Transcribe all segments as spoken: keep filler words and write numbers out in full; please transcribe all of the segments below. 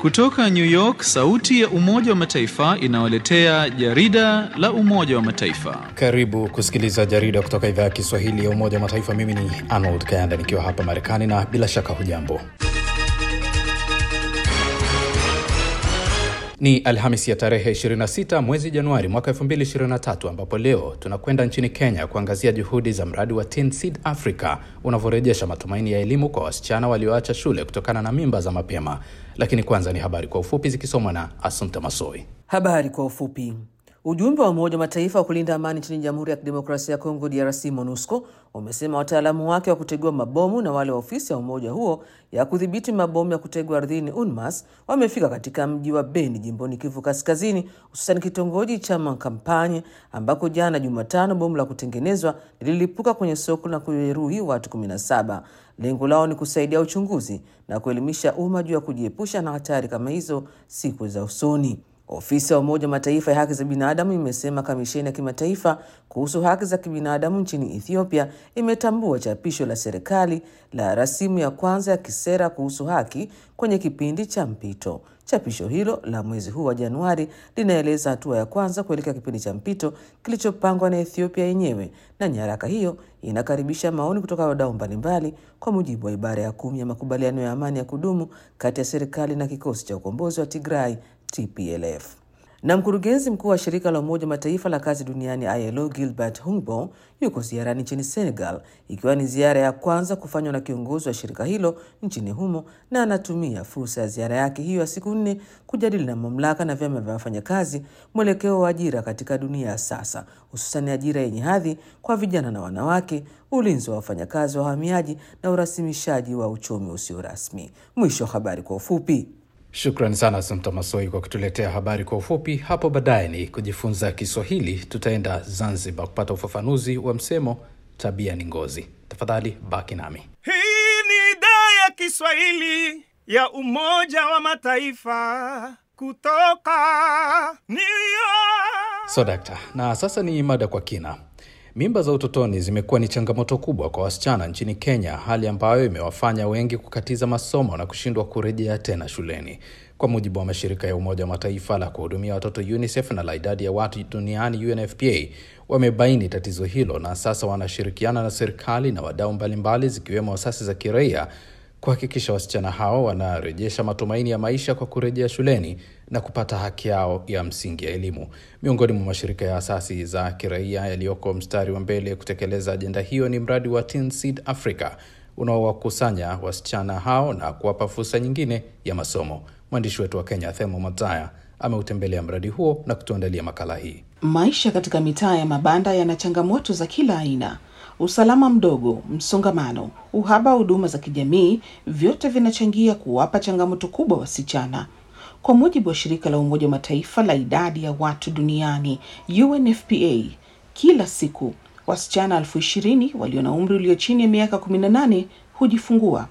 Kutoka New York, sauti ya Umoja wa Mataifa inawaletea jarida la Umoja wa Mataifa. Karibu kusikiliza jarida kutoka idhaa ya Kiswahili ya Umoja wa Mataifa. Mimi ni Arnold Kayanda nikiwa hapa Marekani, na bila shaka hujambo. Ni Alhamisi ya tarehe ishirini na sita mwezi Januari mwaka elfu mbili ishirini na tatu, ambapo leo tunakwenda nchini Kenya kuangazia juhudi za mradi wa Teen Seed Africa unavyorejesha matumaini ya elimu kwa wasichana walioacha shule kutokana na mimba za mapema. Lakini kwanza ni habari kwa ufupi zikisomwa na Assumpta Masoi. Habari kwa ufupi. Ujumbe wa Umoja wa Mataifa wa kulinda amani nchini Jamhuri ya Kidemokrasia ya Kongo D R C MONUSCO umesema wataalamu wake wa kutegua mabomu na wale wa ofisi ya umoja huo ya kudhibiti mabomu ya kutegwa ardhini UNMAS wamefika katika mji wa Beni jimboni Kivu Kaskazini, hususan kitongoji cha Makampanye ambako jana Jumatano bomu la kutengenezwa lililipuka kwenye soko na kujeruhi watu kumi na saba. Lengo lao ni kusaidia uchunguzi na kuelimisha umma juu ya kujiepusha na hatari kama hizo siku za usoni. Ofisi ya Umoja wa Mataifa ya haki za binadamu imesema kamisheni ya kimataifa kuhusu haki za kibinadamu nchini Ethiopia imetambua chapisho la serikali la rasimu ya kwanza ya kisera kuhusu haki kwenye kipindi cha mpito. Chapisho hilo la mwezi huu wa Januari linaeleza hatua ya kwanza kuelekea kipindi cha mpito kilichopangwa na Ethiopia yenyewe, na nyaraka hiyo inakaribisha maoni kutoka wadau mbalimbali kwa mujibu wa ibara ya kumi ya makubaliano ya amani ya kudumu kati ya serikali na kikosi cha ukombozi wa Tigray T P L F. Na mkurugenzi mkuu wa shirika la Umoja wa Mataifa la kazi duniani I L O Gilbert Humbo yuko ziarani nchini Senegal, ikiwa ni ziara ya kwanza kufanywa na kiongozi wa shirika hilo nchini humo, na anatumia fursa ya ziara yake hiyo ya siku nne kujadili na mamlaka na vyama vya wafanyakazi mwelekeo wa ajira katika dunia ya sasa, hususan ajira yenye hadhi kwa vijana na wanawake, ulinzi wa wafanyakazi wa wahamiaji na urasimishaji wa uchumi usio rasmi. Mwisho habari kwa ufupi. Shukrani sana Assumpta Masoi kwa kutuletea habari kwa ufupi. Hapo baadaye ni kujifunza Kiswahili, tutaenda Zanzibar kupata ufafanuzi wa msemo tabia ni ngozi. Tafadhali baki nami. Hii ni idhaa ya Kiswahili ya Umoja wa Mataifa kutoka New York. So dakta, na sasa ni mada kwa kina. Mimba za utotoni zimekuwa ni changamoto kubwa kwa wasichana nchini Kenya, hali ambayo imewafanya wengi kukatiza masomo na kushindwa kurejea tena shuleni. Kwa mujibu wa mashirika ya Umoja wa Mataifa la kuhudumia watoto UNICEF na la idadi ya watu duniani U N F P A, wamebaini tatizo hilo na sasa wanashirikiana na serikali na wadau mbalimbali zikiwemo asasi za kiraia kuhakikisha wasichana hao wanarejesha matumaini ya maisha kwa kurejea shuleni na kupata haki yao ya msingi ya elimu. Miongoni mwa mashirika ya asasi za kiraia yaliyoko mstari wa mbele kutekeleza ajenda hiyo ni mradi wa Teen Seed Africa unaowakusanya wasichana hao na kuwapa fursa nyingine ya masomo. Mwandishi wetu wa Kenya Themo Mataya ameutembelea mradi huo na kutuandalia makala hii. Maisha katika mitaa ya mabanda yana changamoto za kila aina. Usalama mdogo, msongamano, uhaba wa huduma za kijamii, vyote vinachangia kuwapa changamoto kubwa wasichana. Kwa mujibu wa shirika la Umoja wa Mataifa la idadi ya watu duniani U N F P A, kila siku wasichana elfu ishirini walio na umri ulio chini ya miaka kumi na nane hujifungua.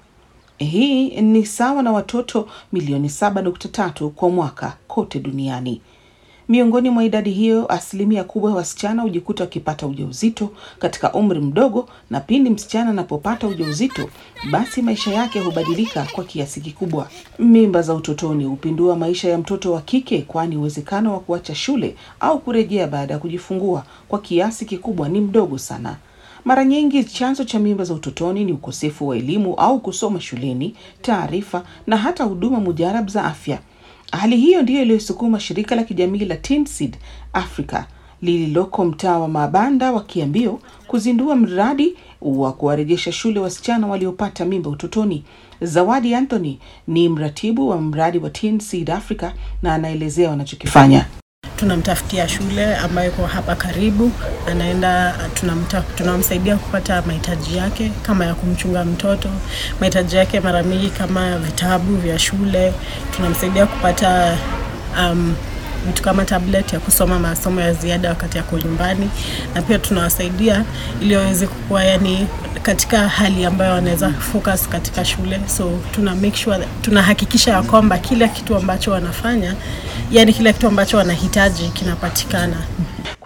Hii ni sawa na watoto milioni saba nukta tatu kwa mwaka kote duniani. Miongoni mwa idadi hiyo, asilimia kubwa ya wasichana hujikuta wakipata ujauzito katika umri mdogo, na pindi msichana anapopata ujauzito, basi maisha yake hubadilika kwa kiasi kikubwa. Mimba za utotoni hupindua maisha ya mtoto wa kike, kwani uwezekano wa kuacha shule au kurejea baada ya kujifungua kwa kiasi kikubwa ni mdogo sana. Mara nyingi chanzo cha mimba za utotoni ni ukosefu wa elimu au kusoma shuleni, taarifa na hata huduma mujarab za afya. Hali hiyo ndiyo iliyosukuma shirika la kijamii la Teen Seed Africa lililoko mtaa wa Mabanda wa Kiambio kuzindua mradi wa kuwarejesha shule wasichana waliopata mimba utotoni. Zawadi Anthony ni mratibu wa mradi wa Teen Seed Africa na anaelezea wanachokifanya. Tunamtafutia shule ambayo iko hapa karibu, anaenda tunamta tunamsaidia kupata mahitaji yake kama ya kumchunga mtoto, mahitaji yake mara mingi kama vitabu vya shule, tunamsaidia kupata um, vitu kama tablet ya kusoma masomo ya ziada wakati yako nyumbani, na pia tunawasaidia ili waweze kukua yani katika hali ambayo wanaweza focus katika shule. So tuna make sure, tunahakikisha ya kwamba kila kitu ambacho wanafanya, yani kila kitu ambacho wanahitaji kinapatikana.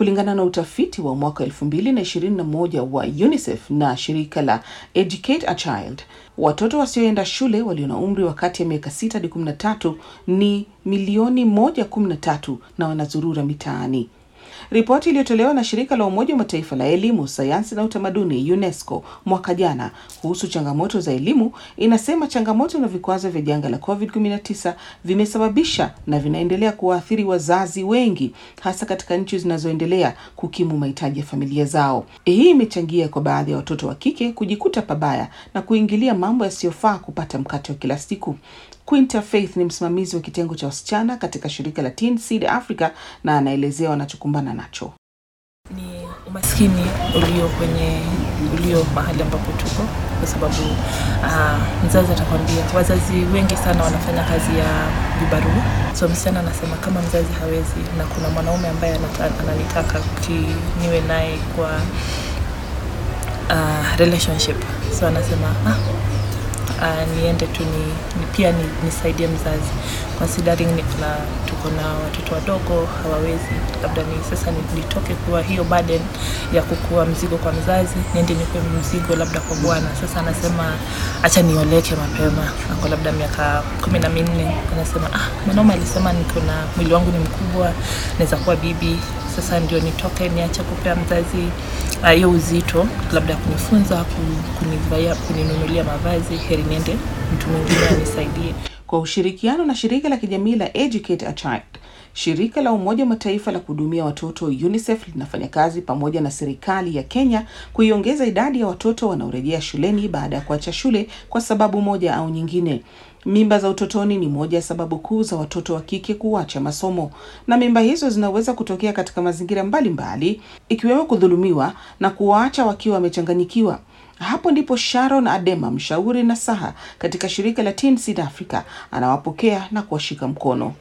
Kulingana na utafiti wa mwaka elfu mbili na ishirini na moja wa UNICEF na shirika la Educate a Child, watoto wasioenda shule walio na umri wa kati ya miaka sita hadi kumi na tatu ni milioni moja kumi na tatu na wanazurura mitaani. Ripoti iliyotolewa na shirika la Umoja wa Mataifa la elimu, sayansi na utamaduni UNESCO mwaka jana kuhusu changamoto za elimu inasema changamoto na vikwazo vya janga la covid kumi na tisa vimesababisha na vinaendelea kuwaathiri wazazi wengi, hasa katika nchi zinazoendelea kukimu mahitaji ya familia zao. Hii imechangia kwa baadhi ya watoto wa kike kujikuta pabaya na kuingilia mambo yasiyofaa kupata mkate wa kila siku. Quinta Faith ni msimamizi wa kitengo cha wasichana katika shirika la Teen Seed Africa na anaelezea wanachokumbana nacho. Ni umaskini ulio kwenye ulio mahali ambapo tuko, kwa sababu uh, mzazi atakwambia, wazazi wengi sana wanafanya kazi ya vibarua. So msichana anasema kama mzazi hawezi na kuna mwanaume ambaye ananitaka niwe naye kwa uh, relationship, so anasema ah Uh, niende tu ni, ni pia ni, nisaidie mzazi, considering ni kuna tuko na watoto wadogo hawawezi, labda ni sasa nitoke kwa hiyo burden ya kukua mzigo kwa mzazi, niende nipe mzigo labda kwa bwana. Sasa anasema acha nioleke mapema, ako labda miaka kumi na minne, anasema ah mwanaume alisema niko na mwili wangu ni mkubwa, naweza kuwa bibi, sasa ndio nitoke niache kupea mzazi hiyo uh, uzito, labda kunifunza, kunivaya, kuninunulia mavazi, heri niende mtu mwingine anisaidie. Kwa ushirikiano na shirika la kijamii la Educate a Child, shirika la Umoja wa Mataifa la kuhudumia watoto UNICEF linafanya kazi pamoja na serikali ya Kenya kuiongeza idadi ya watoto wanaorejea shuleni baada ya kuacha shule kwa sababu moja au nyingine. Mimba za utotoni ni moja ya sababu kuu za watoto wa kike kuacha masomo, na mimba hizo zinaweza kutokea katika mazingira mbalimbali ikiwemo kudhulumiwa na kuwaacha wakiwa wamechanganyikiwa. Hapo ndipo Sharon Adema, mshauri na saha katika shirika la Teen Seed Africa, anawapokea na kuwashika mkono.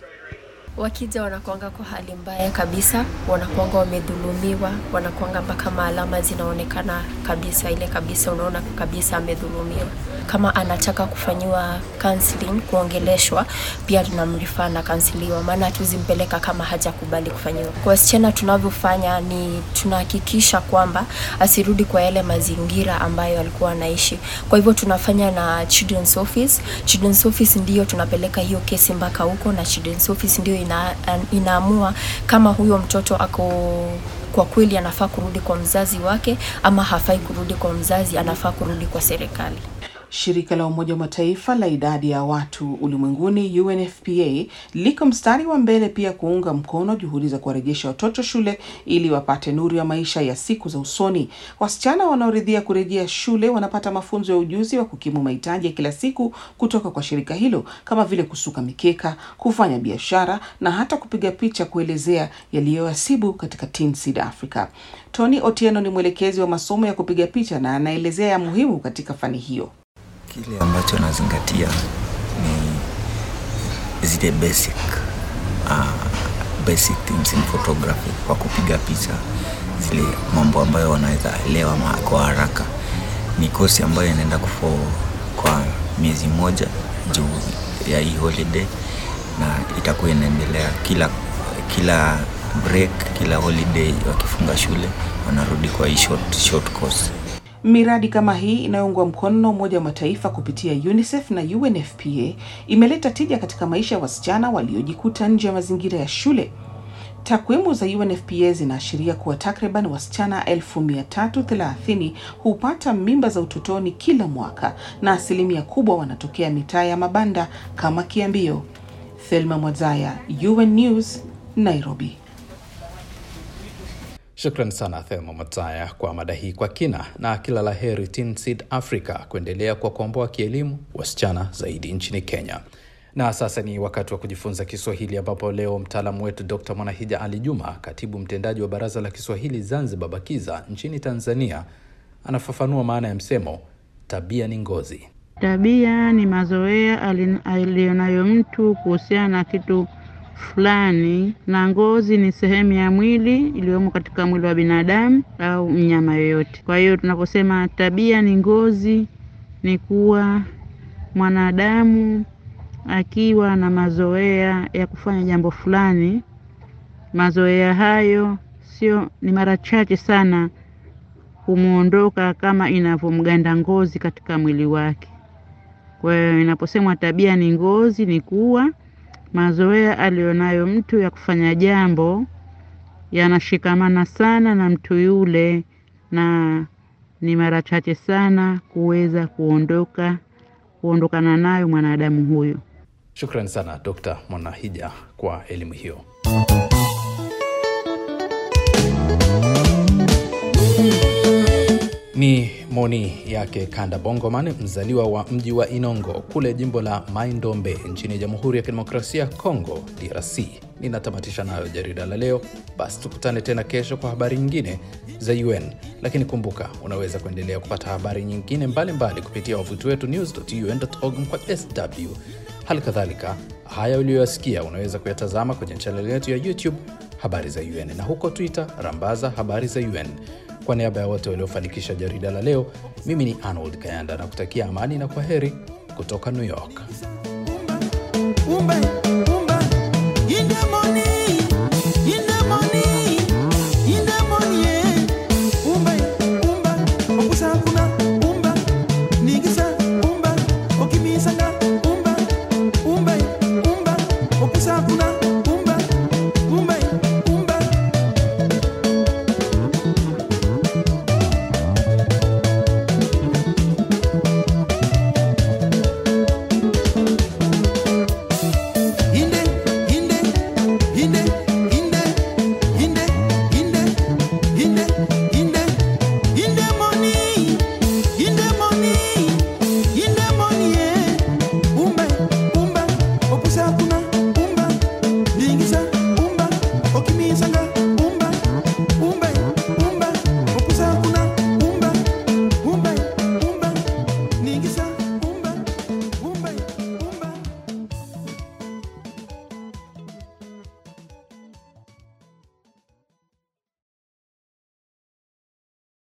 Wakija wanakuanga kwa hali mbaya kabisa, wanakuanga wamedhulumiwa, wanakuanga mpaka alama zinaonekana kabisa, ile kabisa unaona kabisa amedhulumiwa. Kama anataka kufanyiwa counseling, kuongeleshwa, pia tunamrefer na kansiliwa, maana hatuzimpeleka kama hajakubali kufanyiwa. Kwa wasichana tunavyofanya ni tunahakikisha kwamba asirudi kwa yale mazingira ambayo alikuwa anaishi. Kwa hivyo tunafanya na Children's Office. Children's Office ndio tunapeleka hiyo kesi mpaka huko, na Children's Office ndio ina, inaamua kama huyo mtoto ako kwa kweli anafaa kurudi kwa mzazi wake ama hafai kurudi kwa mzazi, anafaa kurudi kwa serikali. Shirika la Umoja wa Mataifa la idadi ya watu ulimwenguni U N F P A liko mstari wa mbele pia kuunga mkono juhudi za kuwarejesha watoto shule ili wapate nuru ya maisha ya siku za usoni. Wasichana wanaoridhia kurejea shule wanapata mafunzo ya ujuzi wa kukimu mahitaji ya kila siku kutoka kwa shirika hilo, kama vile kusuka mikeka, kufanya biashara na hata kupiga picha kuelezea yaliyowasibu katika Teen Seed Africa. Tony Otieno ni mwelekezi wa masomo ya kupiga picha na anaelezea ya muhimu katika fani hiyo. Kile ambacho nazingatia ni zile basic uh, basic things in photography, kwa kupiga picha, zile mambo ambayo wanaweza elewa kwa haraka. Ni kosi ambayo inaenda kufo kwa miezi moja juu ya hii holiday, na itakuwa inaendelea kila kila break, kila holiday wakifunga shule wanarudi kwa hii short short course. Miradi kama hii inayoungwa mkono na Umoja wa Mataifa kupitia UNICEF na U N F P A imeleta tija katika maisha ya wasichana waliojikuta nje ya mazingira ya shule. Takwimu za U N F P A zinaashiria kuwa takriban wasichana elfu mia tatu thelathini hupata mimba za utotoni kila mwaka, na asilimia kubwa wanatokea mitaa ya mabanda kama Kiambio. Thelma Mwazaya, U N News, Nairobi. Shukrani sana Thelma Mwazaya kwa mada hii kwa kina, na kila la heri Teen Seed Africa kuendelea kwa kuomboa kielimu wasichana zaidi nchini Kenya. Na sasa ni wakati wa kujifunza Kiswahili, ambapo leo mtaalamu wetu Doctor Mwanahija Ali Juma, katibu mtendaji wa Baraza la Kiswahili Zanzibar BAKIZA nchini Tanzania, anafafanua maana ya msemo tabia ni ngozi. Tabia ni mazoea alionayo mtu kuhusiana na kitu fulani, na ngozi ni sehemu ya mwili iliyomo katika mwili wa binadamu au mnyama yoyote. Kwa hiyo tunaposema tabia ni ngozi, ni kuwa mwanadamu akiwa na mazoea ya kufanya jambo fulani, mazoea hayo sio ni mara chache sana kumuondoka kama inavyomganda ngozi katika mwili wake. Kwa hiyo inaposemwa tabia ni ngozi, ni kuwa mazoea alionayo mtu ya kufanya jambo yanashikamana sana na mtu yule, na ni mara chache sana kuweza kuondoka kuondokana nayo mwanadamu huyo. Shukrani sana Dokta Mwanahija kwa elimu hiyo. Ni moni yake Kanda Bongoman, mzaliwa wa mji wa Inongo kule jimbo la Mai-Ndombe nchini Jamhuri ya Kidemokrasia ya Kongo D R C. Ninatamatisha nayo jarida la leo. Basi tukutane tena kesho kwa habari nyingine za U N. Lakini kumbuka, unaweza kuendelea kupata habari nyingine mbalimbali mbali kupitia wavuti wetu news dot u n dot org kwa S W. Hali kadhalika, haya uliyoyasikia unaweza kuyatazama kwenye channel yetu ya YouTube Habari za U N, na huko Twitter rambaza Habari za U N. Kwa niaba ya wote waliofanikisha jarida la leo, mimi ni Arnold Kayanda na kutakia amani na kwaheri kutoka New York. Umbe.